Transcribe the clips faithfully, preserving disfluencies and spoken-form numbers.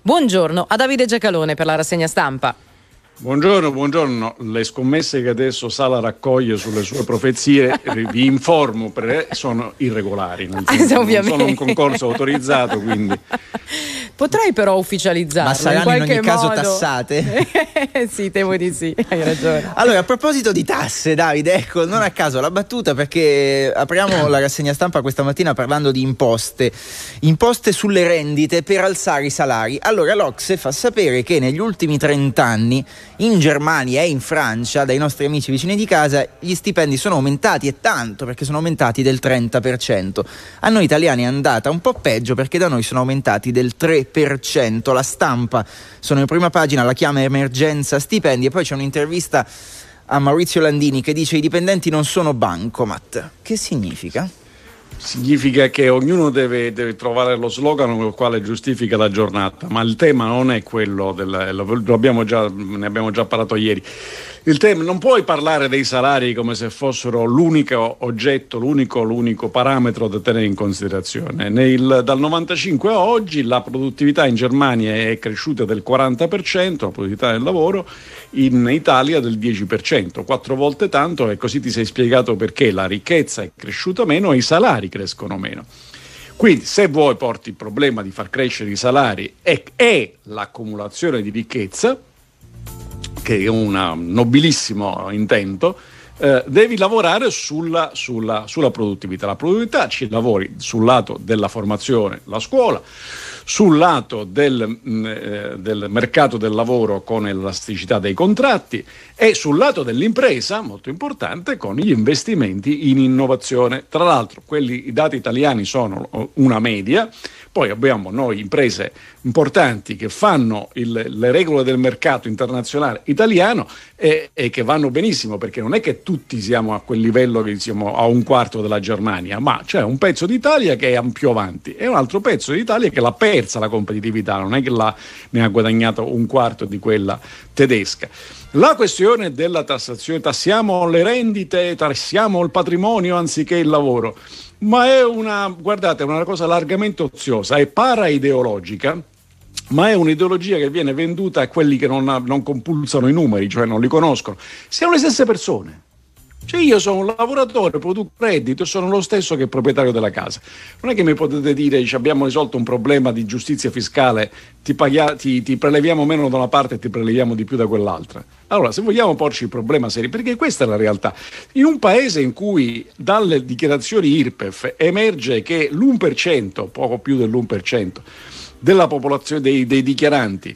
Buongiorno a Davide Giacalone per la rassegna stampa. Buongiorno, buongiorno. Le scommesse che adesso Sala raccoglie sulle sue profezie, vi informo, sono irregolari. Non sono, non sono un concorso autorizzato, quindi... Potrei però ufficializzarlo. Ma saranno in, in ogni modo. caso tassate? Sì, temo di sì, hai ragione. Allora, a proposito di tasse, Davide, ecco, non a caso la battuta, perché apriamo la rassegna stampa questa mattina parlando di imposte. Imposte sulle rendite per alzare i salari. Allora, l'Ocse fa sapere che negli ultimi trenta anni in Germania e in Francia, dai nostri amici vicini di casa, gli stipendi sono aumentati, e tanto, perché sono aumentati del trenta per cento. A noi italiani è andata un po' peggio, perché da noi sono aumentati del tre per cento. La Stampa, sono in prima pagina, la chiama emergenza stipendi, e poi c'è un'intervista a Maurizio Landini che dice: i dipendenti non sono bancomat. Che significa? Significa che ognuno deve, deve trovare lo slogan con il quale giustifica la giornata, ma il tema non è quello del, lo abbiamo già, ne abbiamo già parlato ieri. Il tema, non puoi parlare dei salari come se fossero l'unico oggetto, l'unico, l'unico parametro da tenere in considerazione. Nel, dal novantacinque a oggi la produttività in Germania è cresciuta del quaranta per cento, la produttività del lavoro, in Italia del dieci per cento, quattro volte tanto, e così ti sei spiegato perché la ricchezza è cresciuta meno e i salari crescono meno. Quindi se vuoi porti il problema di far crescere i salari e, e l'accumulazione di ricchezza, che è un nobilissimo intento, eh, devi lavorare sulla, sulla, sulla produttività. La produttività ci lavori sul lato della formazione, la scuola, sul lato del, eh, del mercato del lavoro con l'elasticità dei contratti, e sul lato dell'impresa, molto importante, con gli investimenti in innovazione. Tra l'altro quelli, i dati italiani sono una media, poi abbiamo noi imprese importanti che fanno il, le regole del mercato internazionale italiano e, e che vanno benissimo, perché non è che tutti siamo a quel livello che siamo a un quarto della Germania, ma c'è un pezzo d'Italia che è più avanti e un altro pezzo d'Italia che l'ha persa la competitività, non è che la, ne ha guadagnato un quarto di quella tedesca. La questione della tassazione, tassiamo le rendite, tassiamo il patrimonio anziché il lavoro, ma è una, guardate, una cosa largamente oziosa, è para-ideologica, ma è un'ideologia che viene venduta a quelli che non, non compulsano i numeri, cioè non li conoscono. Siamo le stesse persone. Cioè io sono un lavoratore, produco reddito, sono lo stesso che il proprietario della casa. Non è che mi potete dire cioè, abbiamo risolto un problema di giustizia fiscale, ti, paghi, ti, ti preleviamo meno da una parte e ti preleviamo di più da quell'altra. Allora, se vogliamo porci il problema serio, perché questa è la realtà. In un paese in cui dalle dichiarazioni I R P E F emerge che l'uno per cento, poco più dell'uno per cento della popolazione dei, dei dichiaranti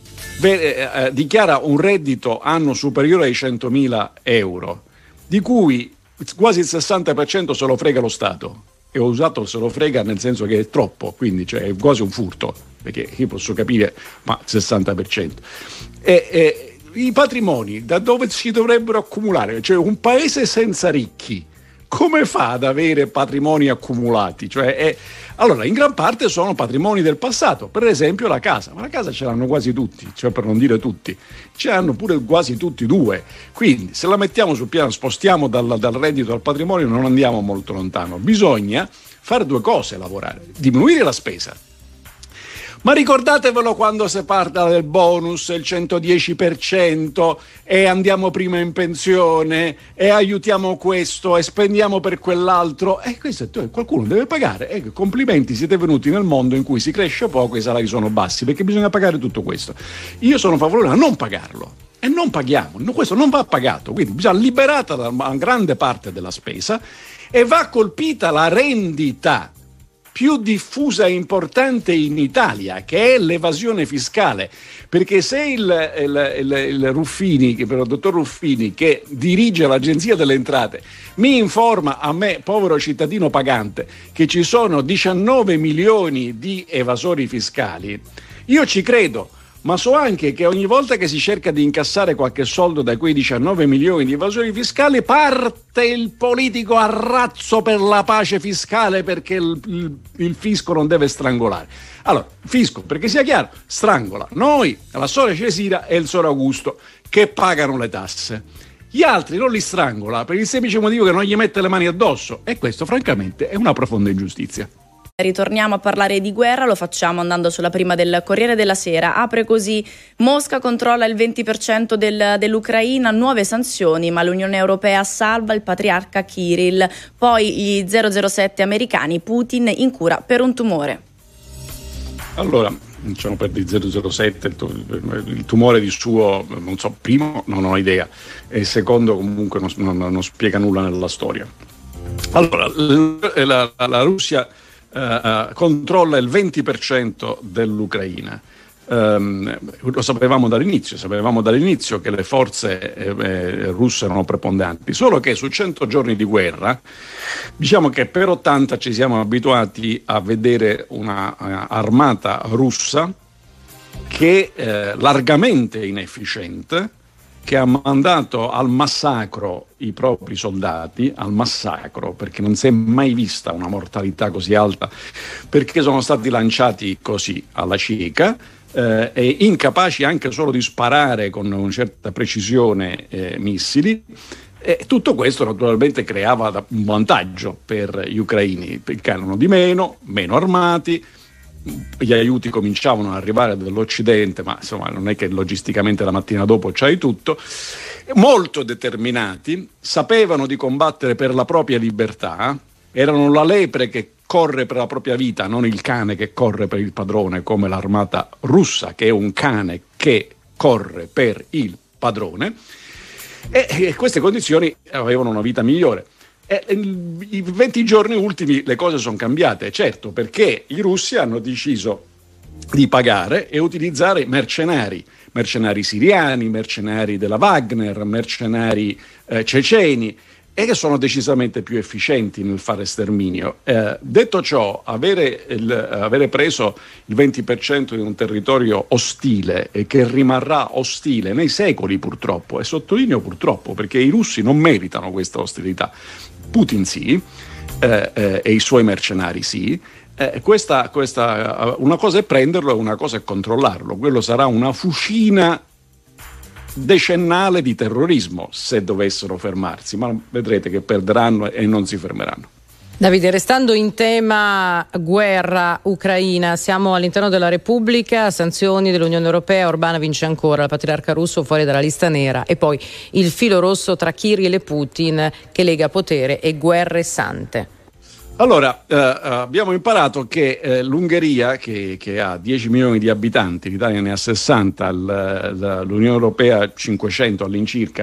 beh, eh, dichiara un reddito anno superiore ai centomila euro, di cui quasi il sessanta per cento se lo frega lo Stato. E ho usato se lo frega nel senso che è troppo, quindi cioè è quasi un furto, perché io posso capire, ma il sessanta per cento. E, e i patrimoni da dove si dovrebbero accumulare? Cioè un paese senza ricchi come fa ad avere patrimoni accumulati? Cioè è, allora in gran parte sono patrimoni del passato, per esempio la casa, ma la casa ce l'hanno quasi tutti, cioè per non dire tutti, ce l'hanno pure quasi tutti due, quindi se la mettiamo sul piano, spostiamo dal, dal reddito al patrimonio, non andiamo molto lontano. Bisogna fare due cose, lavorare, diminuire la spesa. Ma ricordatevelo quando si parla del bonus, il centodieci per cento, e andiamo prima in pensione, e aiutiamo questo, e spendiamo per quell'altro. E questo qualcuno deve pagare. E complimenti, siete venuti nel mondo in cui si cresce poco e i salari sono bassi, perché bisogna pagare tutto questo. Io sono favorevole a non pagarlo. E non paghiamo, questo non va pagato, quindi bisogna liberata da una grande parte della spesa e va colpita la rendita più diffusa e importante in Italia, che è l'evasione fiscale, perché se il, il, il, il Ruffini, che però il dottor Ruffini, che dirige l'Agenzia delle Entrate, mi informa a me, povero cittadino pagante, che ci sono diciannove milioni di evasori fiscali, io ci credo. Ma so anche che ogni volta che si cerca di incassare qualche soldo da quei diciannove milioni di evasori fiscali, parte il politico a razzo per la pace fiscale, perché il, il, il fisco non deve strangolare. Allora, il fisco, perché sia chiaro, strangola noi, la Sora Cesira e il Sor Augusto, che pagano le tasse. Gli altri non li strangola per il semplice motivo che non gli mette le mani addosso, e questo francamente è una profonda ingiustizia. Ritorniamo a parlare di guerra, lo facciamo andando sulla prima del Corriere della Sera. Apre così: Mosca controlla il venti per cento del, dell'Ucraina, nuove sanzioni, ma l'Unione Europea salva il patriarca Kirill. Poi gli zero zero sette americani, Putin in cura per un tumore. Allora, diciamo per il zero zero sette, il tumore di suo, non so, primo non ho idea, e secondo comunque non, non, non spiega nulla nella storia. Allora, la, la Russia Uh, uh, controlla il venti per cento dell'Ucraina. Um, lo sapevamo dall'inizio, sapevamo dall'inizio che le forze eh, eh, russe erano preponderanti, solo che su cento giorni di guerra, diciamo che per ottanta ci siamo abituati a vedere una uh, armata russa che è eh, largamente inefficiente, che ha mandato al massacro i propri soldati, al massacro, perché non si è mai vista una mortalità così alta, perché sono stati lanciati così alla cieca eh, e incapaci anche solo di sparare con una certa precisione eh, missili. E tutto questo naturalmente creava un vantaggio per gli ucraini, perché erano di meno, meno armati, gli aiuti cominciavano ad arrivare dall'Occidente, ma insomma non è che logisticamente la mattina dopo c'hai tutto, molto determinati, sapevano di combattere per la propria libertà, erano la lepre che corre per la propria vita, non il cane che corre per il padrone, come l'armata russa, che è un cane che corre per il padrone, e, e queste condizioni avevano una vita migliore. E i venti giorni ultimi le cose sono cambiate, certo, perché i russi hanno deciso di pagare e utilizzare mercenari, mercenari siriani, mercenari della Wagner, mercenari eh, ceceni, e che sono decisamente più efficienti nel fare sterminio. Eh, detto ciò, avere, il, avere preso il venti per cento di un territorio ostile e che rimarrà ostile nei secoli purtroppo, e sottolineo purtroppo perché i russi non meritano questa ostilità, Putin sì, eh, eh, e i suoi mercenari sì, eh, questa, questa, una cosa è prenderlo e una cosa è controllarlo. Quello sarà una fucina decennale di terrorismo se dovessero fermarsi, ma vedrete che perderanno e non si fermeranno. Davide, restando in tema guerra ucraina, siamo all'interno della Repubblica, sanzioni dell'Unione Europea, Orbán vince ancora, il patriarca russo fuori dalla lista nera, e poi il filo rosso tra Kirill e Putin che lega potere e guerre sante. Allora, eh, abbiamo imparato che eh, l'Ungheria, che, che ha dieci milioni di abitanti, l'Italia ne ha sessanta, l, l'Unione Europea cinquecento all'incirca,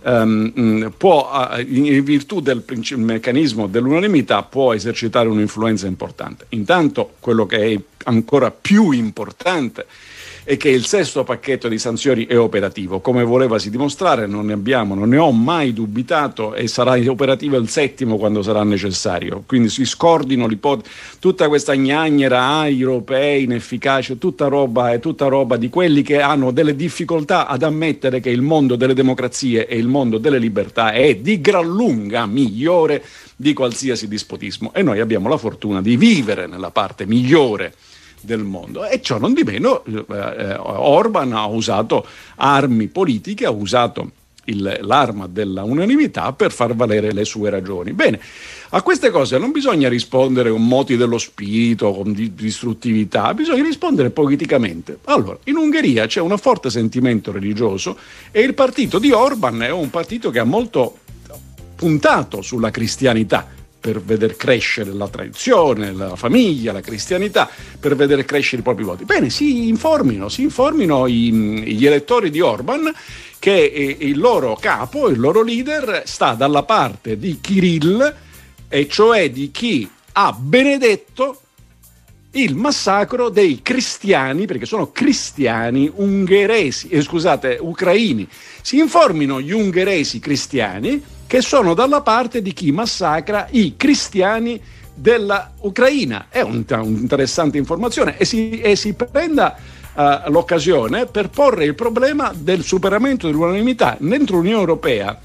ehm, può, in virtù del principio, meccanismo dell'unanimità, può esercitare un'influenza importante. Intanto, quello che è ancora più importante è che il sesto pacchetto di sanzioni è operativo, come volevasi dimostrare, non ne abbiamo, non ne ho mai dubitato, e sarà operativo il settimo quando sarà necessario. Quindi si scordino l'ipotesi, tutta questa gnagnera, ah, europei inefficaci, tutta roba, è tutta roba di quelli che hanno delle difficoltà ad ammettere che il mondo delle democrazie e il mondo delle libertà è di gran lunga migliore di qualsiasi dispotismo, e noi abbiamo la fortuna di vivere nella parte migliore del mondo. E ciò non di meno eh, Orbán ha usato armi politiche, ha usato il, l'arma della unanimità per far valere le sue ragioni. Bene, a queste cose non bisogna rispondere con moti dello spirito, con di, distruttività, bisogna rispondere politicamente. Allora, in Ungheria c'è un forte sentimento religioso e il partito di Orbán è un partito che ha molto puntato sulla cristianità, per veder crescere la tradizione, la famiglia, la cristianità, per vedere crescere i propri voti. Bene, si informino, si informino i, gli elettori di Orbán che il loro capo, il loro leader, sta dalla parte di Kirill, e cioè di chi ha benedetto il massacro dei cristiani, perché sono cristiani ungheresi, eh, scusate, ucraini. Si informino gli ungheresi cristiani che sono dalla parte di chi massacra i cristiani della Ucraina. È un, un'interessante informazione, e si, e si prenda uh, l'occasione per porre il problema del superamento dell'unanimità. Dentro l'Unione Europea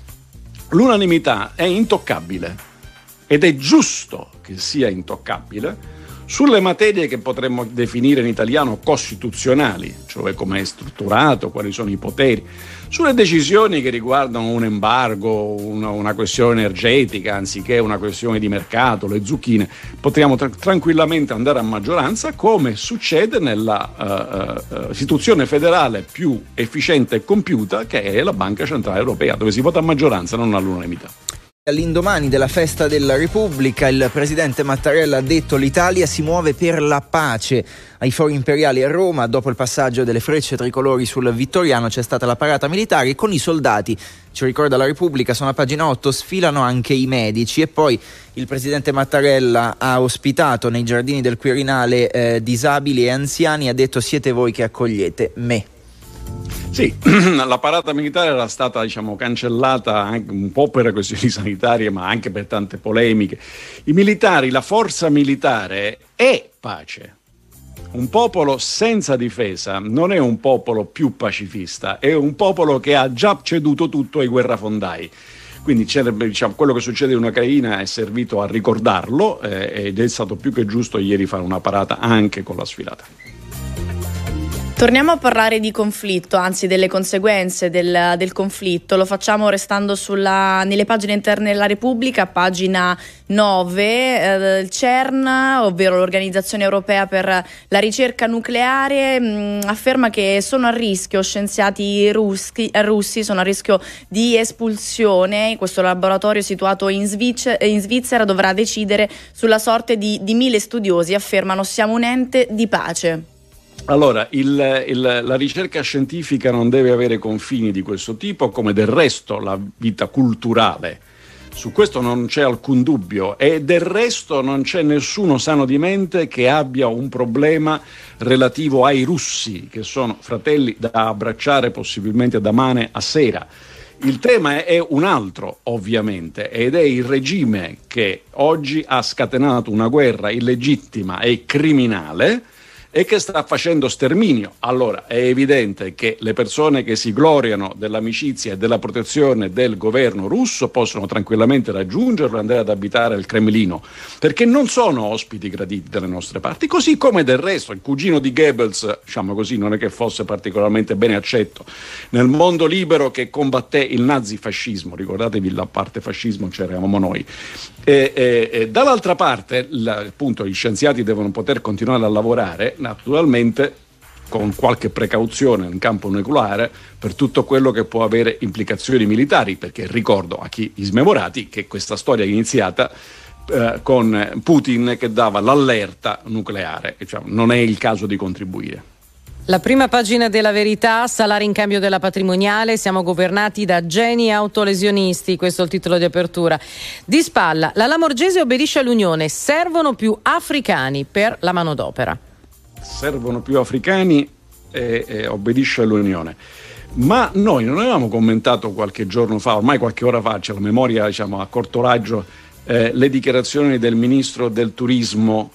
l'unanimità è intoccabile, ed è giusto che sia intoccabile sulle materie che potremmo definire in italiano costituzionali, cioè come è strutturato, quali sono i poteri, sulle decisioni che riguardano un embargo, una, una questione energetica anziché una questione di mercato, le zucchine, potremmo tra- tranquillamente andare a maggioranza, come succede nella uh, uh, istituzione federale più efficiente e compiuta, che è la Banca Centrale Europea, dove si vota a maggioranza, non all'unanimità. All'indomani della festa della Repubblica, il presidente Mattarella ha detto: l'Italia si muove per la pace. Ai fori imperiali a Roma, dopo il passaggio delle frecce tricolori sul Vittoriano, c'è stata la parata militare con i soldati. Ci ricorda la Repubblica, sono a pagina otto, sfilano anche i medici. E poi il presidente Mattarella ha ospitato nei giardini del Quirinale eh, disabili e anziani, ha detto: siete voi che accogliete me. Sì, la parata militare era stata, diciamo, cancellata anche un po' per questioni sanitarie, ma anche per tante polemiche. I militari, la forza militare è pace. Un popolo senza difesa non è un popolo più pacifista, è un popolo che ha già ceduto tutto ai guerrafondai. Quindi diciamo, quello che succede in Ucraina è servito a ricordarlo eh, ed è stato più che giusto ieri fare una parata anche con la sfilata. Torniamo a parlare di conflitto, anzi delle conseguenze del, del conflitto. Lo facciamo restando sulla, nelle pagine interne della Repubblica, pagina nove. Eh, il CERN, ovvero l'Organizzazione Europea per la Ricerca Nucleare, mh, afferma che sono a rischio scienziati russi, russi, sono a rischio di espulsione. Questo laboratorio situato in, Svic- in Svizzera dovrà decidere sulla sorte di, di mille studiosi. Affermano: siamo un ente di pace. Allora, il, il, la ricerca scientifica non deve avere confini di questo tipo, come del resto la vita culturale. Su questo non c'è alcun dubbio, e del resto non c'è nessuno sano di mente che abbia un problema relativo ai russi, che sono fratelli da abbracciare possibilmente da mane a sera. Il tema è un altro, ovviamente, ed è il regime che oggi ha scatenato una guerra illegittima e criminale e che sta facendo sterminio. Allora è evidente che le persone che si gloriano dell'amicizia e della protezione del governo russo possono tranquillamente raggiungerlo e andare ad abitare il Cremlino, perché non sono ospiti graditi dalle nostre parti, così come del resto il cugino di Goebbels, diciamo così, non è che fosse particolarmente bene accetto nel mondo libero che combatté il nazifascismo. Ricordatevi, la parte fascismo c'eravamo noi. E, e, e dall'altra parte, la, appunto, gli scienziati devono poter continuare a lavorare, naturalmente con qualche precauzione in campo nucleare per tutto quello che può avere implicazioni militari, perché ricordo a chi gli smemorati che questa storia è iniziata eh, con Putin che dava l'allerta nucleare, cioè, non è il caso di contribuire. La prima pagina della Verità: salari in cambio della patrimoniale, siamo governati da geni autolesionisti, questo è il titolo di apertura. Di spalla, la Lamorgese obbedisce all'Unione, servono più africani per la manodopera. Servono più africani e, e obbedisce all'Unione. Ma noi non avevamo commentato qualche giorno fa, ormai qualche ora fa, c'è la memoria, diciamo, a corto raggio, eh, le dichiarazioni del ministro del turismo,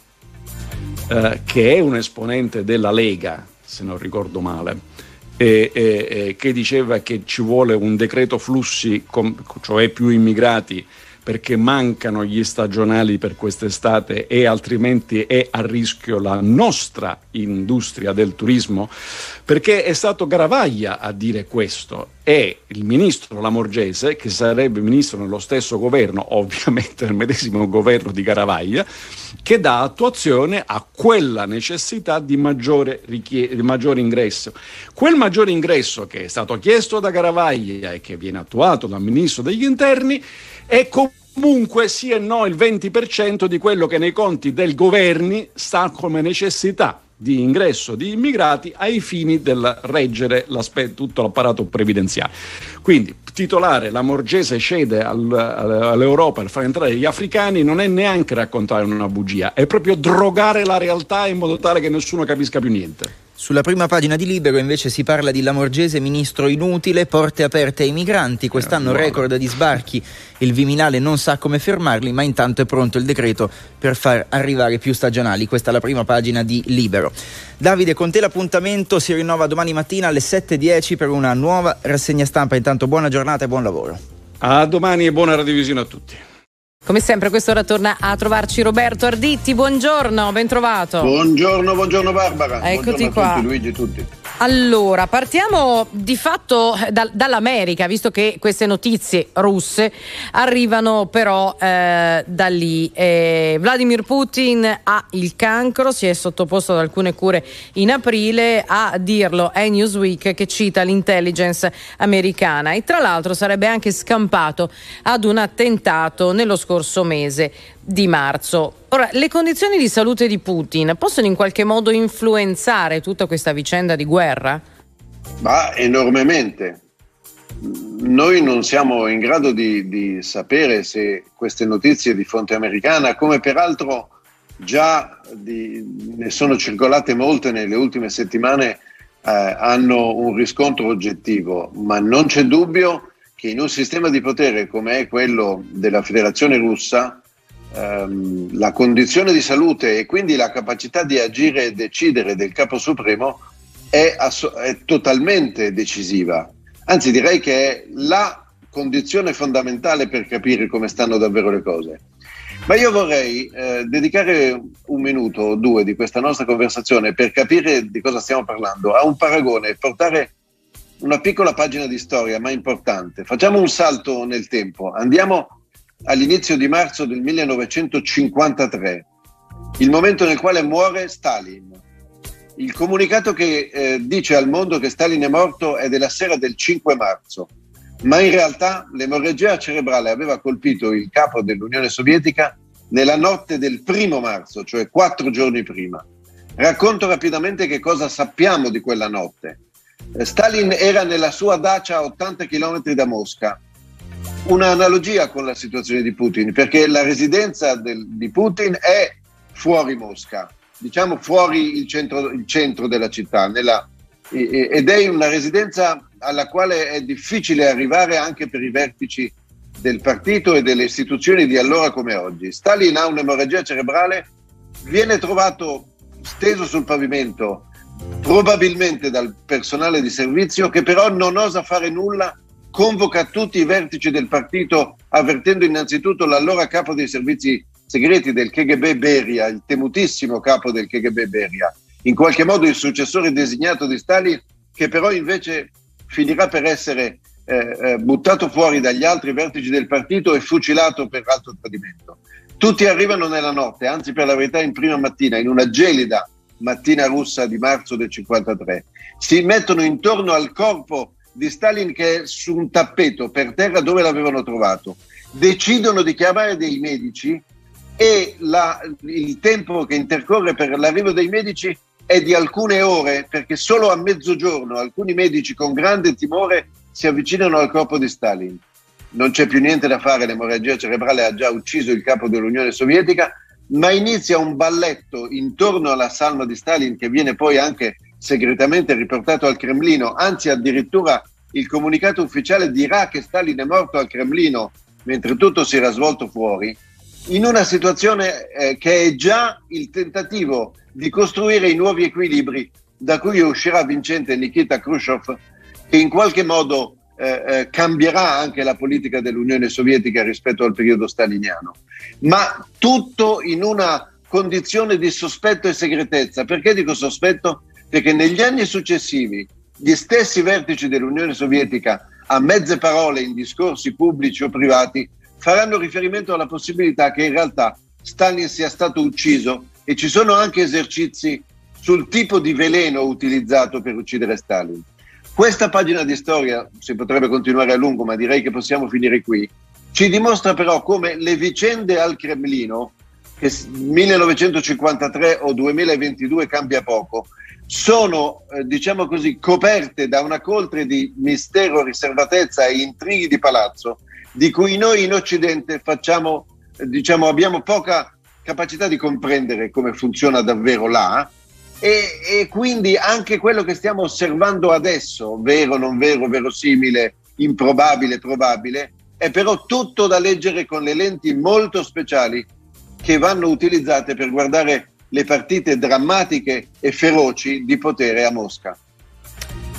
eh, che è un esponente della Lega, se non ricordo male, e, e, e che diceva che ci vuole un decreto flussi, com, cioè più immigrati, perché mancano gli stagionali per quest'estate e altrimenti è a rischio la nostra industria del turismo, perché è stato Garavaglia a dire questo, e il ministro Lamorgese, che sarebbe ministro nello stesso governo, ovviamente nel medesimo governo di Garavaglia, che dà attuazione a quella necessità di maggiore, richie- di maggiore ingresso. Quel maggiore ingresso che è stato chiesto da Garavaglia e che viene attuato dal ministro degli interni è comunque sì e no il venti per cento di quello che nei conti del governi sta come necessità di ingresso di immigrati ai fini del reggere tutto l'apparato previdenziale. Quindi titolare Lamorgese cede al, all'Europa per far entrare gli africani non è neanche raccontare una bugia, è proprio drogare la realtà in modo tale che nessuno capisca più niente. Sulla prima pagina di Libero invece si parla di Lamorgese, ministro inutile, porte aperte ai migranti, quest'anno record di sbarchi, il Viminale non sa come fermarli, ma intanto è pronto il decreto per far arrivare più stagionali. Questa è la prima pagina di Libero. Davide, con te l'appuntamento si rinnova domani mattina alle sette e dieci per una nuova rassegna stampa. Intanto buona giornata e buon lavoro. A domani e buona radiovisione a tutti. Come sempre a quest'ora torna a trovarci Roberto Arditti, buongiorno, ben trovato. Buongiorno, buongiorno Barbara. Eccoti buongiorno qua. A tutti, Luigi, tutti. Allora, partiamo di fatto da, dall'America, visto che queste notizie russe arrivano però eh, da lì. Eh, Vladimir Putin ha il cancro, si è sottoposto ad alcune cure in aprile, a dirlo è Newsweek che cita l'intelligence americana, e tra l'altro sarebbe anche scampato ad un attentato nello scorso mese di marzo. Ora, le condizioni di salute di Putin possono in qualche modo influenzare tutta questa vicenda di guerra? Ma enormemente. Noi non siamo in grado di, di sapere se queste notizie di fonte americana, come peraltro già di, ne sono circolate molte nelle ultime settimane, eh, hanno un riscontro oggettivo, ma non c'è dubbio che in un sistema di potere come è quello della Federazione Russa, Um, la condizione di salute e quindi la capacità di agire e decidere del capo supremo è, ass- è totalmente decisiva, anzi direi che è la condizione fondamentale per capire come stanno davvero le cose. Ma io vorrei eh, dedicare un minuto o due di questa nostra conversazione per capire di cosa stiamo parlando a un paragone e portare una piccola pagina di storia ma importante. Facciamo un salto nel tempo, andiamo all'inizio di marzo del millenovecentocinquantatré, il momento nel quale muore Stalin. Il comunicato che eh, dice al mondo che Stalin è morto è della sera del cinque marzo, ma in realtà l'emorragia cerebrale aveva colpito il capo dell'Unione Sovietica nella notte del primo marzo, cioè quattro giorni prima. Racconto rapidamente che cosa sappiamo di quella notte. Eh, Stalin era nella sua dacia a ottanta chilometri da Mosca. Una analogia con la situazione di Putin, perché la residenza del, di Putin è fuori Mosca, diciamo fuori il centro, il centro della città, nella, ed è una residenza alla quale è difficile arrivare anche per i vertici del partito e delle istituzioni di allora come oggi. Stalin ha un'emorragia cerebrale, viene trovato steso sul pavimento, probabilmente dal personale di servizio, che però non osa fare nulla. Convoca tutti i vertici del partito, avvertendo innanzitutto l'allora capo dei servizi segreti del K G B Beria, il temutissimo capo del K G B Beria, in qualche modo il successore designato di Stalin, che però invece finirà per essere eh, eh, buttato fuori dagli altri vertici del partito e fucilato per alto tradimento. Tutti arrivano nella notte, anzi per la verità in prima mattina, in una gelida mattina russa di marzo del cinquantatré. Si mettono intorno al corpo di Stalin che è su un tappeto per terra dove l'avevano trovato. Decidono di chiamare dei medici e la, il tempo che intercorre per l'arrivo dei medici è di alcune ore, perché solo a mezzogiorno alcuni medici con grande timore si avvicinano al corpo di Stalin. Non c'è più niente da fare, l'emorragia cerebrale ha già ucciso il capo dell'Unione Sovietica, ma inizia un balletto intorno alla salma di Stalin che viene poi anche segretamente riportato al Cremlino, anzi addirittura il comunicato ufficiale dirà che Stalin è morto al Cremlino mentre tutto si era svolto fuori, in una situazione eh, che è già il tentativo di costruire i nuovi equilibri da cui uscirà vincente Nikita Khrushchev, che in qualche modo eh, eh, cambierà anche la politica dell'Unione Sovietica rispetto al periodo staliniano, ma tutto in una condizione di sospetto e segretezza. Perché dico sospetto? Perché negli anni successivi gli stessi vertici dell'Unione Sovietica, a mezze parole in discorsi pubblici o privati, faranno riferimento alla possibilità che in realtà Stalin sia stato ucciso, e ci sono anche esercizi sul tipo di veleno utilizzato per uccidere Stalin. Questa pagina di storia, si potrebbe continuare a lungo, ma direi che possiamo finire qui, ci dimostra però come le vicende al Cremlino, che millenovecentocinquantatré o duemilaventidue cambia poco, sono eh, diciamo così coperte da una coltre di mistero, riservatezza e intrighi di palazzo di cui noi in Occidente facciamo, eh, diciamo, abbiamo poca capacità di comprendere come funziona davvero là, e, e quindi anche quello che stiamo osservando adesso, vero, non vero, verosimile, improbabile, probabile, è però tutto da leggere con le lenti molto speciali che vanno utilizzate per guardare le partite drammatiche e feroci di potere a Mosca.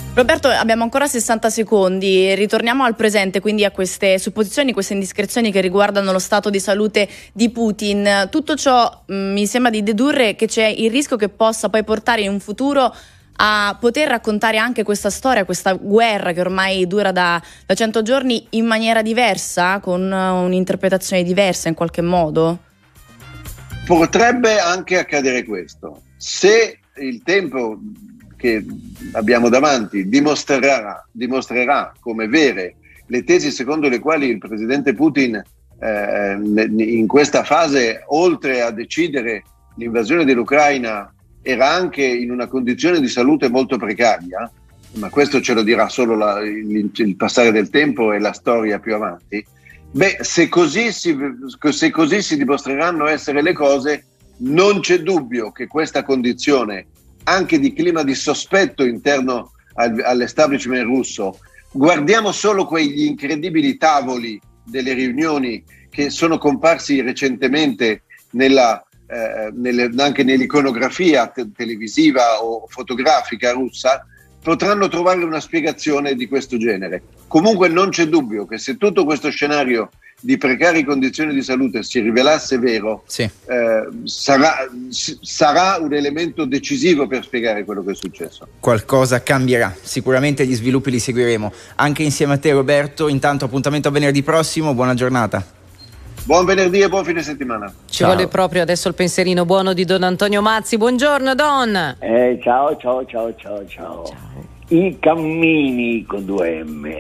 Roberto, abbiamo ancora sessanta secondi, ritorniamo al presente, quindi a queste supposizioni, queste indiscrezioni che riguardano lo stato di salute di Putin. Tutto ciò mh, mi sembra di dedurre che c'è il rischio che possa poi portare in un futuro a poter raccontare anche questa storia, questa guerra che ormai dura da, da cento giorni in maniera diversa, con un'interpretazione diversa in qualche modo? Potrebbe anche accadere questo. Se il tempo che abbiamo davanti dimostrerà, dimostrerà come vere le tesi secondo le quali il presidente Putin eh, in questa fase, oltre a decidere l'invasione dell'Ucraina, era anche in una condizione di salute molto precaria, ma questo ce lo dirà solo la, il, il passare del tempo e la storia più avanti. Beh, se così, si, se così si dimostreranno essere le cose, non c'è dubbio che questa condizione anche di clima di sospetto interno al, all'establishment russo. Guardiamo solo quegli incredibili tavoli delle riunioni che sono comparsi recentemente nella, eh, nelle, anche nell'iconografia te- televisiva o fotografica russa, potranno trovare una spiegazione di questo genere. Comunque non c'è dubbio che se tutto questo scenario di precarie condizioni di salute si rivelasse vero, sì. eh, sarà, sarà un elemento decisivo per spiegare quello che è successo. Qualcosa cambierà, sicuramente gli sviluppi li seguiremo anche insieme a te, Roberto. Intanto appuntamento a venerdì prossimo, buona giornata. Buon venerdì e buon fine settimana. Ci ciao. Vuole proprio adesso il pensierino buono di Don Antonio Mazzi. Buongiorno Don. Eh, ciao ciao ciao ciao ciao. Ciao. I cammini con due M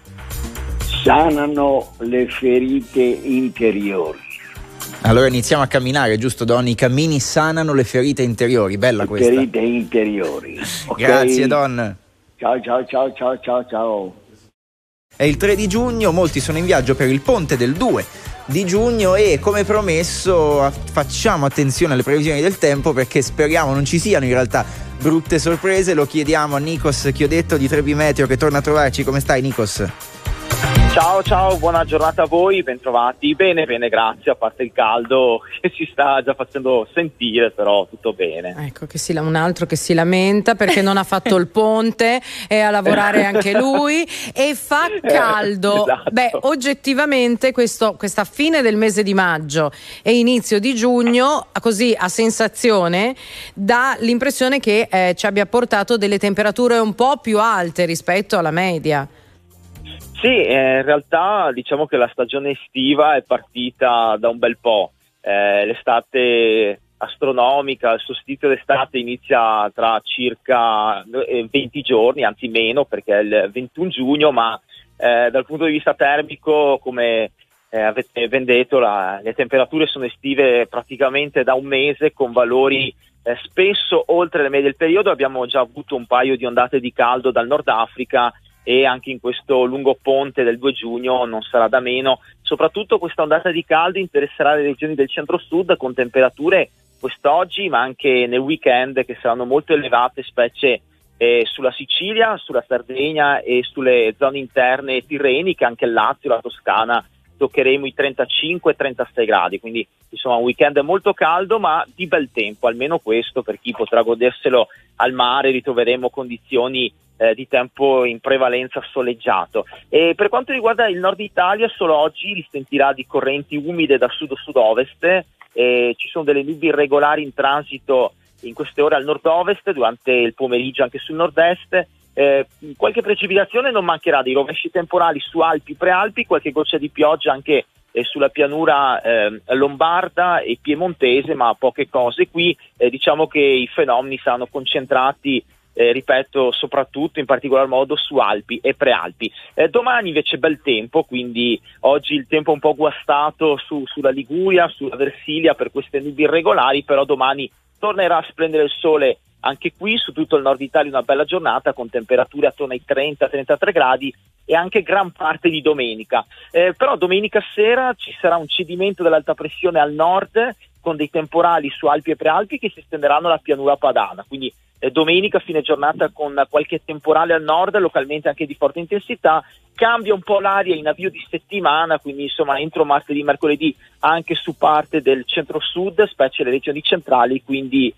sanano le ferite interiori. Allora iniziamo a camminare, giusto Don? I cammini sanano le ferite interiori, bella questa. Ferite interiori. Okay? Grazie Don. Ciao ciao ciao ciao ciao ciao. È il tre di giugno, molti sono in viaggio per il ponte del due di giugno e come promesso facciamo attenzione alle previsioni del tempo, perché speriamo non ci siano in realtà brutte sorprese. Lo chiediamo a Nikos Chiodetto di Trebi Meteo, che torna a trovarci. Come stai, Nikos? Ciao ciao, buona giornata a voi, bentrovati. Bene, bene, grazie, a parte il caldo che si sta già facendo sentire, però tutto bene. Ecco, che si, un altro che si lamenta perché non ha fatto il ponte, è a lavorare anche lui e fa caldo. Esatto. Beh, oggettivamente questo, questa fine del mese di maggio e inizio di giugno, così a sensazione, dà l'impressione che eh, ci abbia portato delle temperature un po' più alte rispetto alla media. Sì, eh, in realtà diciamo che la stagione estiva è partita da un bel po'. Eh, l'estate astronomica, il solstizio d'estate inizia tra circa venti giorni, anzi meno, perché è il ventuno giugno, ma eh, dal punto di vista termico, come eh, avete ben detto, la, le temperature sono estive praticamente da un mese, con valori eh, spesso oltre le medie del periodo. Abbiamo già avuto un paio di ondate di caldo dal Nord Africa, e anche in questo lungo ponte del due giugno non sarà da meno. Soprattutto questa ondata di caldo interesserà le regioni del centro-sud, con temperature quest'oggi ma anche nel weekend che saranno molto elevate, specie eh, sulla Sicilia, sulla Sardegna e sulle zone interne tirreniche. Anche il Lazio, la Toscana, toccheremo i trentacinque trentasei gradi, quindi insomma un weekend molto caldo ma di bel tempo, almeno questo per chi potrà goderselo al mare. Ritroveremo condizioni eh, di tempo in prevalenza soleggiato. E per quanto riguarda il nord Italia, solo oggi risentirà di correnti umide da sud-sud-ovest, e ci sono delle nubi irregolari in transito in queste ore al nord-ovest, durante il pomeriggio anche sul nord-est. Eh, qualche precipitazione non mancherà, dei rovesci temporali su Alpi, Prealpi, qualche goccia di pioggia anche eh, sulla pianura eh, lombarda e piemontese, ma poche cose. Qui eh, diciamo che i fenomeni saranno concentrati, eh, ripeto, soprattutto in particolar modo su Alpi e Prealpi. Eh, domani invece bel tempo, quindi oggi il tempo un po' guastato su, sulla Liguria, sulla Versilia per queste nubi irregolari, però domani tornerà a splendere il sole anche qui su tutto il nord Italia, una bella giornata con temperature attorno ai trenta trentatré gradi, e anche gran parte di domenica. Eh, però domenica sera ci sarà un cedimento dell'alta pressione al nord, con dei temporali su Alpi e Prealpi che si estenderanno alla pianura padana, quindi eh, domenica fine giornata con qualche temporale al nord, localmente anche di forte intensità. Cambia un po' l'aria in avvio di settimana, quindi insomma entro martedì, mercoledì anche su parte del centro-sud, specie le regioni centrali, quindi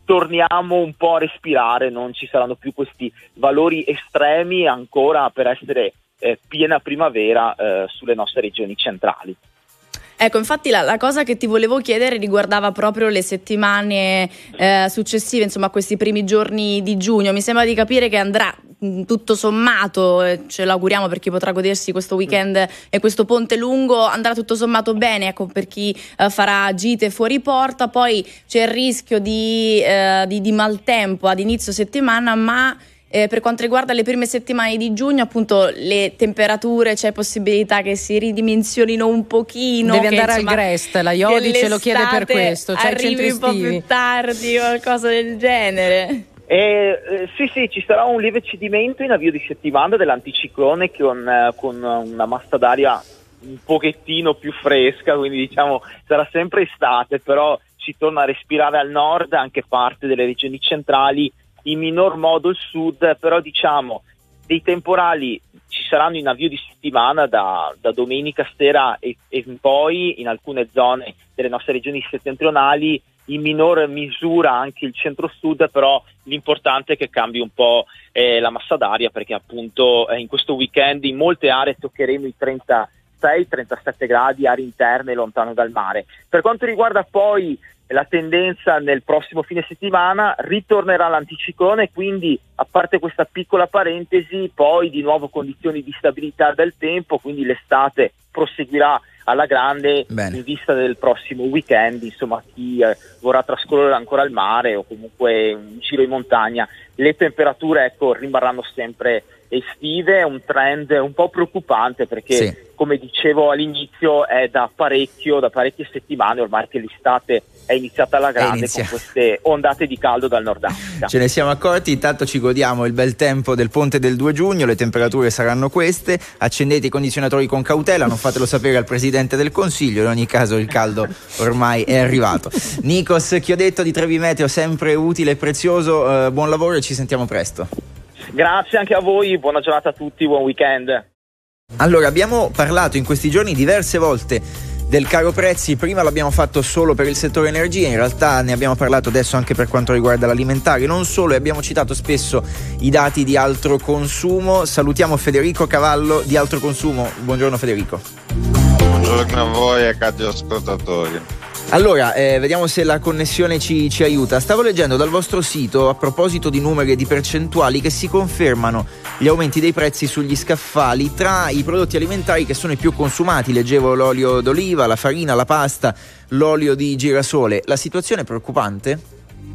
torniamo un po' a respirare, non ci saranno più questi valori estremi ancora per essere eh, piena primavera eh, sulle nostre regioni centrali. Ecco, infatti la, la cosa che ti volevo chiedere riguardava proprio le settimane eh, successive, insomma questi primi giorni di giugno. Mi sembra di capire che andrà mh, tutto sommato, eh, ce l'auguriamo per chi potrà godersi questo weekend e questo ponte lungo, andrà tutto sommato bene, ecco, per chi eh, farà gite fuori porta. Poi c'è il rischio di, eh, di, di maltempo ad inizio settimana, ma Eh, per quanto riguarda le prime settimane di giugno, appunto, le temperature, c'è possibilità che si ridimensionino un pochino. Devi che, andare insomma, al Grest, la Iodi ce lo chiede per questo, cioè arrivi un po' più tardi o qualcosa del genere. Eh, eh, sì, sì, ci sarà un lieve cedimento in avvio di settimana dell'anticiclone con, eh, con una massa d'aria un pochettino più fresca, quindi diciamo sarà sempre estate, però si torna a respirare al nord, anche parte delle regioni centrali, in minor modo il sud, però diciamo dei temporali ci saranno in avvio di settimana da, da domenica sera e, e in poi in alcune zone delle nostre regioni settentrionali, in minor misura anche il centro-sud, però l'importante è che cambi un po' eh, la massa d'aria, perché appunto eh, in questo weekend in molte aree toccheremo i trentasei trentasette gradi, aree interne lontano dal mare. Per quanto riguarda poi la tendenza nel prossimo fine settimana, ritornerà l'anticiclone, quindi a parte questa piccola parentesi, poi di nuovo condizioni di stabilità del tempo, quindi l'estate proseguirà alla grande. Bene. In vista del prossimo weekend, insomma chi eh, vorrà trascorrere ancora il mare o comunque un giro in montagna, le temperature ecco rimarranno sempre estive, un trend un po' preoccupante perché sì, come dicevo all'inizio è da parecchio, da parecchie settimane ormai che l'estate è iniziata alla grande con queste ondate di caldo dal Nord Africa. Ce ne siamo accorti, intanto ci godiamo il bel tempo del ponte del due giugno, le temperature saranno queste, accendete i condizionatori con cautela, non fatelo sapere al Presidente del Consiglio, in ogni caso il caldo ormai è arrivato. Nikos Chiodetto di Trevi Meteo, sempre utile e prezioso, eh, buon lavoro e ci sentiamo presto. Grazie anche a voi, buona giornata a tutti, buon weekend. Allora, abbiamo parlato in questi giorni diverse volte del caro prezzi, prima l'abbiamo fatto solo per il settore energia, in realtà ne abbiamo parlato adesso anche per quanto riguarda l'alimentare, non solo, e abbiamo citato spesso i dati di altro consumo. Salutiamo Federico Cavallo di Altro Consumo. Buongiorno Federico. Buongiorno a voi e ai radioascoltatori. Allora, eh, vediamo se la connessione ci, ci aiuta. Stavo leggendo dal vostro sito, a proposito di numeri e di percentuali, che si confermano gli aumenti dei prezzi sugli scaffali tra i prodotti alimentari che sono i più consumati. Leggevo l'olio d'oliva, la farina, la pasta, l'olio di girasole. La situazione è preoccupante?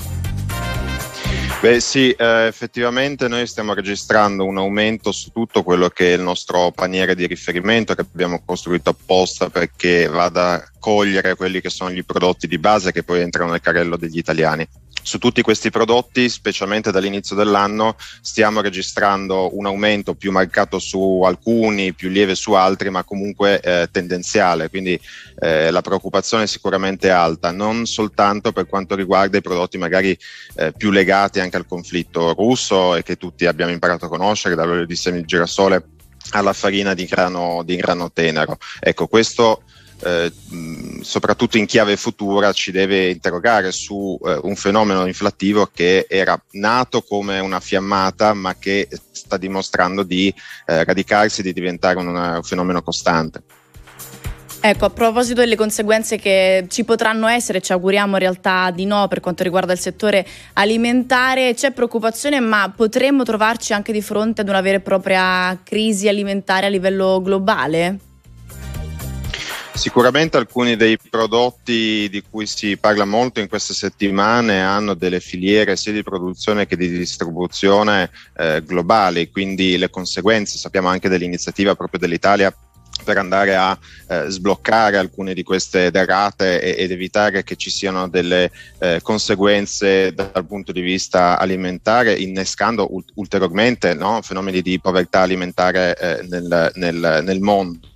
Beh sì, eh, effettivamente noi stiamo registrando un aumento su tutto quello che è il nostro paniere di riferimento che abbiamo costruito apposta perché vada a cogliere quelli che sono i prodotti di base che poi entrano nel carrello degli italiani. Su tutti questi prodotti, specialmente dall'inizio dell'anno, stiamo registrando un aumento più marcato su alcuni, più lieve su altri, ma comunque eh, tendenziale, quindi eh, la preoccupazione è sicuramente alta, non soltanto per quanto riguarda i prodotti magari eh, più legati anche al conflitto russo e che tutti abbiamo imparato a conoscere, dall'olio di semi di girasole alla farina di grano, di grano tenero. Ecco, questo Eh, soprattutto in chiave futura ci deve interrogare su eh, un fenomeno inflattivo che era nato come una fiammata ma che sta dimostrando di eh, radicarsi, di diventare un, un fenomeno costante. Ecco, a proposito delle conseguenze che ci potranno essere, ci auguriamo in realtà di no per quanto riguarda il settore alimentare, c'è preoccupazione, ma potremmo trovarci anche di fronte ad una vera e propria crisi alimentare a livello globale? Sicuramente alcuni dei prodotti di cui si parla molto in queste settimane hanno delle filiere sia di produzione che di distribuzione eh, globali, quindi le conseguenze, sappiamo anche dell'iniziativa proprio dell'Italia per andare a eh, sbloccare alcune di queste derrate e, ed evitare che ci siano delle eh, conseguenze dal punto di vista alimentare, innescando ult- ulteriormente no, fenomeni di povertà alimentare eh, nel, nel, nel mondo.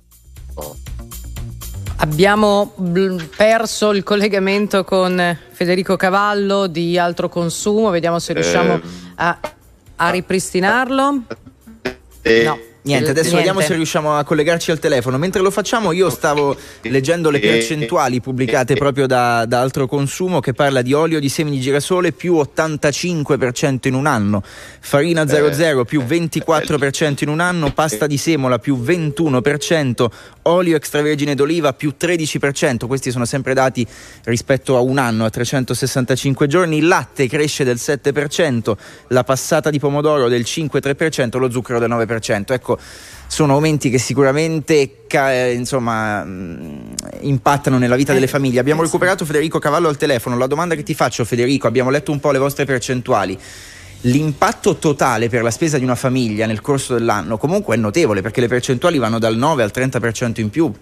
Abbiamo perso il collegamento con Federico Cavallo di Altro Consumo, vediamo se riusciamo eh, a, a ripristinarlo. Eh, no. Niente, adesso Niente. vediamo se riusciamo a collegarci al telefono. Mentre lo facciamo io stavo leggendo le percentuali pubblicate proprio da, da Altro Consumo, che parla di olio di semi di girasole più ottantacinque per cento in un anno, farina zero zero più ventiquattro per cento in un anno, pasta di semola più ventuno per cento, olio extravergine d'oliva più tredici per cento. Questi sono sempre dati rispetto a un anno, a trecentosessantacinque giorni. Il latte cresce del sette per cento, la passata di pomodoro del cinque virgola tre per cento, lo zucchero del nove per cento. Ecco, sono aumenti che sicuramente ca- insomma mh, impattano nella vita delle famiglie. Abbiamo recuperato Federico Cavallo al telefono. La domanda che ti faccio, Federico, abbiamo letto un po' le vostre percentuali. L'impatto totale per la spesa di una famiglia nel corso dell'anno comunque è notevole, perché le percentuali vanno dal nove al trenta per cento in più.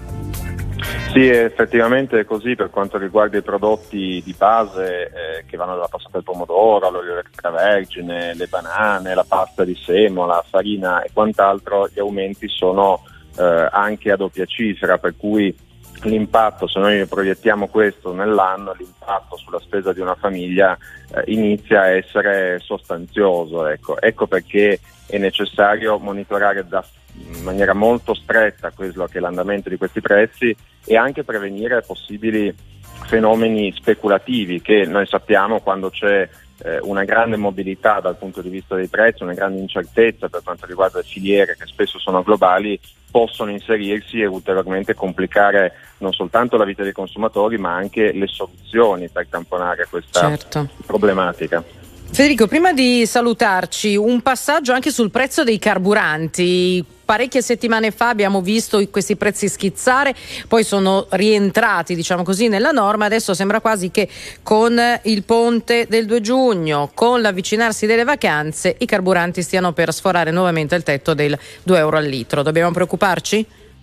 Sì, effettivamente è così per quanto riguarda i prodotti di base eh, che vanno dalla passata del pomodoro, l'olio extravergine, le banane, la pasta di semola, la farina e quant'altro. Gli aumenti sono eh, anche a doppia cifra, per cui l'impatto, se noi proiettiamo questo nell'anno, l'impatto sulla spesa di una famiglia eh, inizia a essere sostanzioso. Ecco. ecco perché è necessario monitorare da in maniera molto stretta quello che è l'andamento di questi prezzi e anche prevenire possibili fenomeni speculativi che noi sappiamo quando c'è eh, una grande mobilità dal punto di vista dei prezzi, una grande incertezza per quanto riguarda le filiere che spesso sono globali, possono inserirsi e ulteriormente complicare non soltanto la vita dei consumatori ma anche le soluzioni per tamponare questa certo. problematica. Federico, prima di salutarci, un passaggio anche sul prezzo dei carburanti. Parecchie settimane fa abbiamo visto questi prezzi schizzare, poi sono rientrati, diciamo così, nella norma. Adesso sembra quasi che con il ponte del due giugno, con l'avvicinarsi delle vacanze, i carburanti stiano per sforare nuovamente il tetto del due euro al litro. Dobbiamo preoccuparci?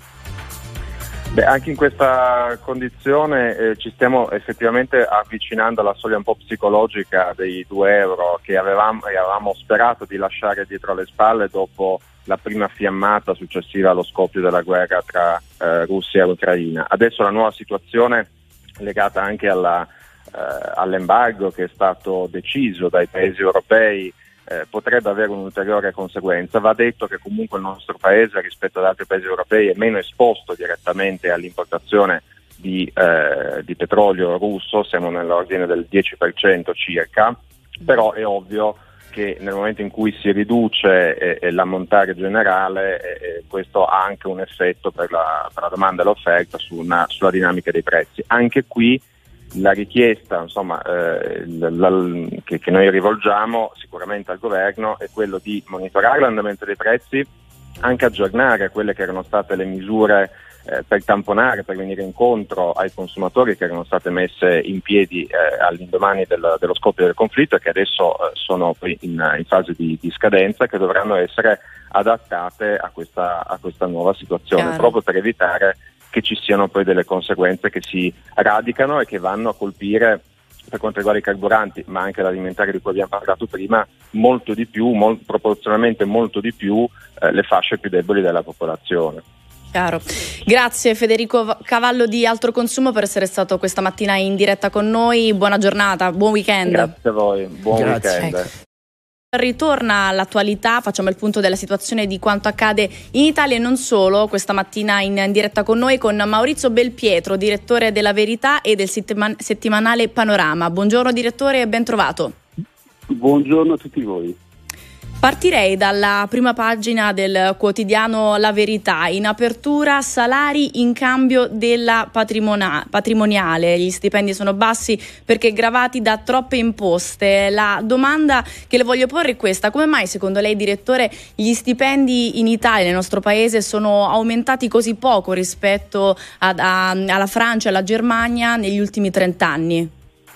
Beh, anche in questa condizione eh, ci stiamo effettivamente avvicinando alla soglia un po' psicologica dei due euro che avevamo, avevamo sperato di lasciare dietro le spalle dopo la prima fiammata successiva allo scoppio della guerra tra eh, Russia e Ucraina. Adesso la nuova situazione legata anche alla, eh, all'embargo che è stato deciso dai paesi europei Eh, potrebbe avere un'ulteriore conseguenza. Va detto che comunque il nostro paese rispetto ad altri paesi europei è meno esposto direttamente all'importazione di, eh, di petrolio russo, siamo nell'ordine del dieci per cento circa, però è ovvio che nel momento in cui si riduce eh, eh, l'ammontare generale eh, questo ha anche un effetto per la, per la domanda e l'offerta su una, sulla dinamica dei prezzi. Anche qui la richiesta insomma, eh, la, la, che, che noi rivolgiamo sicuramente al governo è quello di monitorare l'andamento dei prezzi, anche aggiornare quelle che erano state le misure eh, per tamponare, per venire incontro ai consumatori che erano state messe in piedi eh, all'indomani del, dello scoppio del conflitto e che adesso eh, sono in, in fase di, di scadenza, che dovranno essere adattate a questa, a questa nuova situazione. Chiaro. Proprio per evitare che ci siano poi delle conseguenze che si radicano e che vanno a colpire, per quanto riguarda i carburanti, ma anche l'alimentare di cui abbiamo parlato prima, molto di più, mol- proporzionalmente molto di più eh, le fasce più deboli della popolazione. Chiaro. Grazie Federico Cavallo di Altro Consumo per essere stato questa mattina in diretta con noi. Buona giornata, buon weekend. Grazie a voi, buon Grazie. weekend. Ecco. Ritorna all'attualità, facciamo il punto della situazione di quanto accade in Italia e non solo. Questa mattina in, in diretta con noi con Maurizio Belpietro, direttore della Verità e del settiman- settimanale Panorama. Buongiorno direttore e ben trovato. Buongiorno a tutti voi. Partirei dalla prima pagina del quotidiano La Verità. In apertura, salari in cambio della patrimona- patrimoniale. Gli stipendi sono bassi perché gravati da troppe imposte. La domanda che le voglio porre è questa: come mai secondo lei, direttore, gli stipendi in Italia, nel nostro paese, sono aumentati così poco rispetto ad, a, alla Francia e alla Germania negli ultimi trent'anni?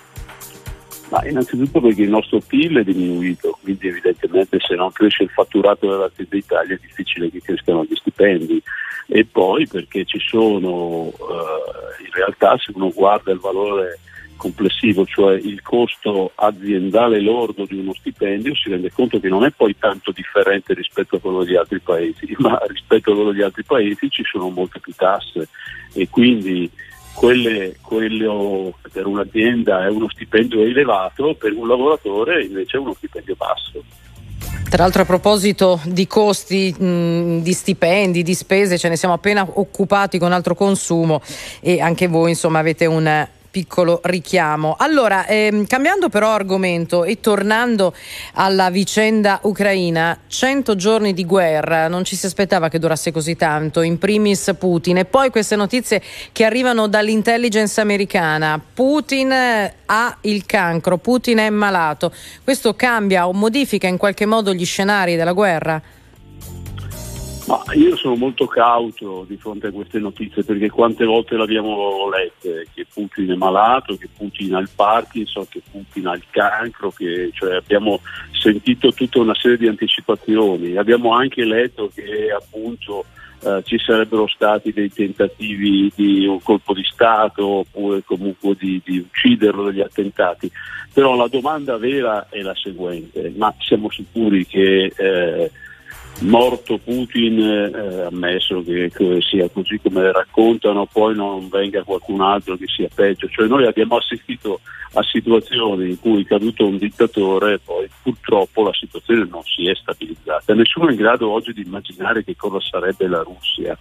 Ma innanzitutto perché il nostro P I L è diminuito, quindi evidentemente se non cresce il fatturato dell'Azienda Italia è difficile che crescano gli stipendi, e poi perché ci sono, eh, in realtà se uno guarda il valore complessivo, cioè il costo aziendale lordo di uno stipendio, si rende conto che non è poi tanto differente rispetto a quello di altri paesi, ma rispetto a quello di altri paesi ci sono molte più tasse e quindi Quelle, quello per un'azienda è uno stipendio elevato, per un lavoratore invece è uno stipendio basso. Tra l'altro, a proposito di costi, mh, di stipendi, di spese, ce ne siamo appena occupati con altro consumo e anche voi insomma avete un piccolo richiamo. Allora, ehm, cambiando però argomento e tornando alla vicenda ucraina, cento giorni di guerra, non ci si aspettava che durasse così tanto, in primis Putin, e poi queste notizie che arrivano dall'intelligence americana. Putin ha il cancro, Putin è malato. Questo cambia o modifica in qualche modo gli scenari della guerra? Ma io sono molto cauto di fronte a queste notizie, perché quante volte l'abbiamo lette, che Putin è malato, che Putin ha il Parkinson, che Putin ha il cancro, che cioè abbiamo sentito tutta una serie di anticipazioni. Abbiamo anche letto che appunto eh, ci sarebbero stati dei tentativi di un colpo di Stato oppure comunque di, di ucciderlo, degli attentati. Però la domanda vera è la seguente: ma siamo sicuri che eh, morto Putin, eh, ammesso che, che sia così come raccontano, poi non venga qualcun altro che sia peggio? Cioè noi abbiamo assistito a situazioni in cui è caduto un dittatore e poi purtroppo la situazione non si è stabilizzata. Nessuno è in grado oggi di immaginare che cosa sarebbe la Russia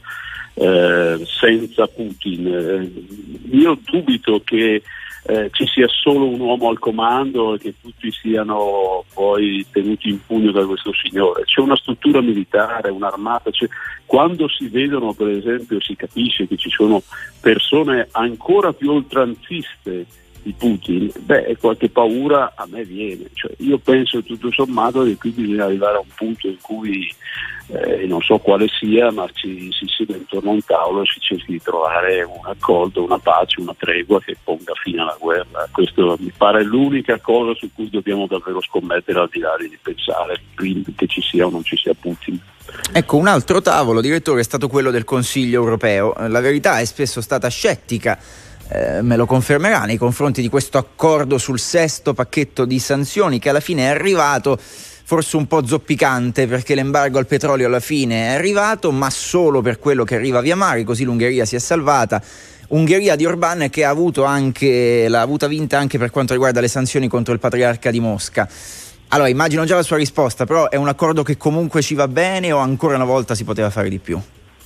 eh, senza Putin. Eh, io dubito che Eh, ci sia solo un uomo al comando e che tutti siano poi tenuti in pugno da questo signore. C'è una struttura militare, un'armata. C'è... Quando si vedono, per esempio, si capisce che ci sono persone ancora più oltranziste di Putin, beh, qualche paura a me viene. Cioè, io penso tutto sommato che qui bisogna arrivare a un punto in cui eh, non so quale sia, ma ci, si siede intorno a un tavolo e si cerchi di trovare un accordo, una pace, una tregua che ponga fine alla guerra. Questo mi pare l'unica cosa su cui dobbiamo davvero scommettere, al di là di pensare che ci sia o non ci sia Putin. Ecco, un altro tavolo, direttore, è stato quello del Consiglio europeo. La verità è spesso stata scettica, Eh, me lo confermerà, nei confronti di questo accordo sul sesto pacchetto di sanzioni, che alla fine è arrivato forse un po' zoppicante, perché l'embargo al petrolio alla fine è arrivato, ma solo per quello che arriva via mare, così l'Ungheria si è salvata. Ungheria di Orban che ha avuto anche l'ha avuta vinta anche per quanto riguarda le sanzioni contro il patriarca di Mosca. Allora, immagino già la sua risposta, però è un accordo che comunque ci va bene o ancora una volta si poteva fare di più?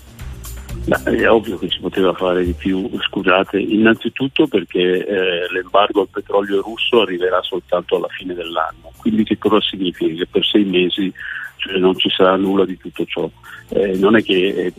Beh, è ovvio che si poteva fare di più, scusate, innanzitutto perché eh, l'embargo al petrolio russo arriverà soltanto alla fine dell'anno, quindi che cosa significa? Che per sei mesi cioè, non ci sarà nulla di tutto ciò. Eh, non è che eh,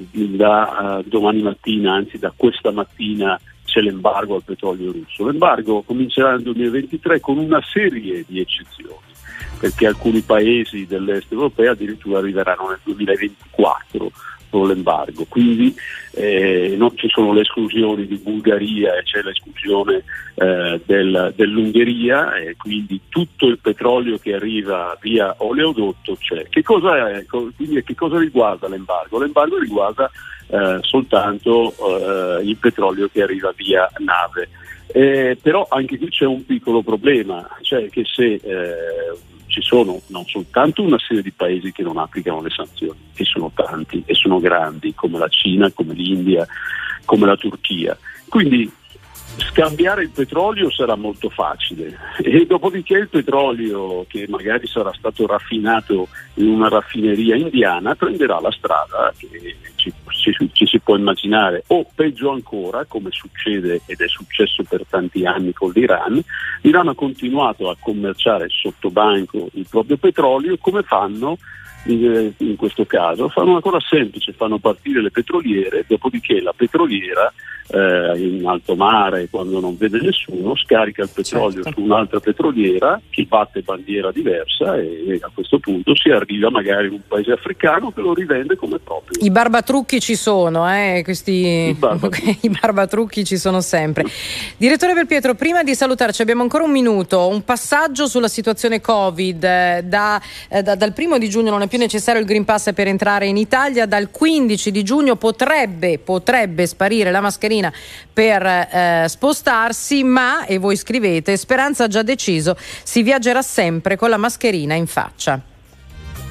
da uh, domani mattina, anzi da questa mattina, c'è l'embargo al petrolio russo. L'embargo comincerà nel duemilaventitré con una serie di eccezioni, perché alcuni paesi dell'est europeo addirittura arriveranno nel duemilaventiquattro con l'embargo, quindi eh, non ci sono le esclusioni di Bulgaria e c'è l'esclusione eh, del, dell'Ungheria, e quindi tutto il petrolio che arriva via oleodotto c'è. Che cosa è? Quindi che cosa riguarda l'embargo? L'embargo riguarda eh, soltanto eh, il petrolio che arriva via nave. Eh, però anche qui c'è un piccolo problema, cioè che se eh, ci sono non soltanto una serie di paesi che non applicano le sanzioni, che sono tanti e sono grandi, come la Cina, come l'India, come la Turchia, quindi scambiare il petrolio sarà molto facile, e dopodiché il petrolio che magari sarà stato raffinato in una raffineria indiana prenderà la strada che ci, ci, ci si può immaginare, o peggio ancora, come succede ed è successo per tanti anni con l'Iran. L'Iran ha continuato a commerciare sotto banco il proprio petrolio. Come fanno? In, in questo caso fanno una cosa semplice, fanno partire le petroliere, dopodiché la petroliera eh, in alto mare, quando non vede nessuno, scarica il petrolio certo. su un'altra petroliera che batte bandiera diversa, e, e a questo punto si arriva magari in un paese africano che lo rivende come proprio. I barbatrucchi ci sono, eh? Questi I barbatrucchi. I barbatrucchi ci sono sempre. Direttore Belpietro, prima di salutarci abbiamo ancora un minuto, un passaggio sulla situazione Covid. Da, da, dal primo di giugno non è più necessario il Green Pass per entrare in Italia, dal quindici di giugno potrebbe, potrebbe sparire la mascherina per eh, spostarsi, ma, e voi scrivete, Speranza ha già deciso, si viaggerà sempre con la mascherina in faccia.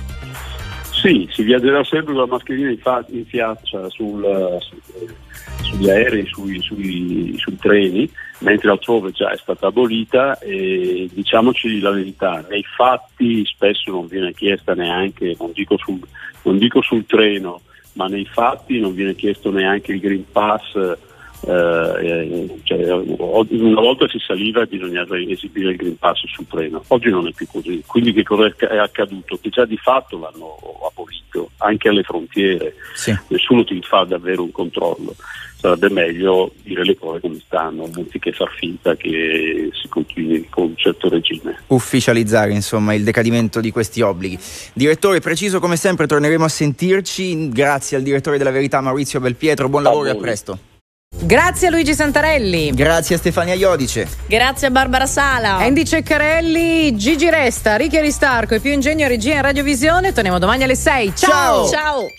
Sì, si viaggerà sempre con la mascherina in, fa- in faccia sul, sugli aerei, sui, sui, sui treni, mentre altrove già è stata abolita. E diciamoci la verità, nei fatti spesso non viene chiesta neanche, non dico sul, non dico sul treno, ma nei fatti non viene chiesto neanche il Green Pass. Eh, cioè, una volta si saliva e bisognava esibire il Green Pass sul treno, oggi non è più così. Quindi che cosa è accaduto? Che già di fatto l'hanno abolito anche alle frontiere, sì. Nessuno ti fa davvero un controllo. Sarebbe meglio dire le cose come stanno, anziché far finta che si continui con un certo regime. Ufficializzare insomma il decadimento di questi obblighi. Direttore, preciso come sempre, torneremo a sentirci. Grazie al direttore della Verità Maurizio Belpietro, buon lavoro e a presto. Grazie a Luigi Santarelli. Grazie a Stefania Iodice. Grazie a Barbara Sala. Andy Ceccarelli, Gigi Resta, Ricky Aristarco e più ingegno a regia in Radiovisione. Torniamo domani alle sei. Ciao. Ciao. Ciao.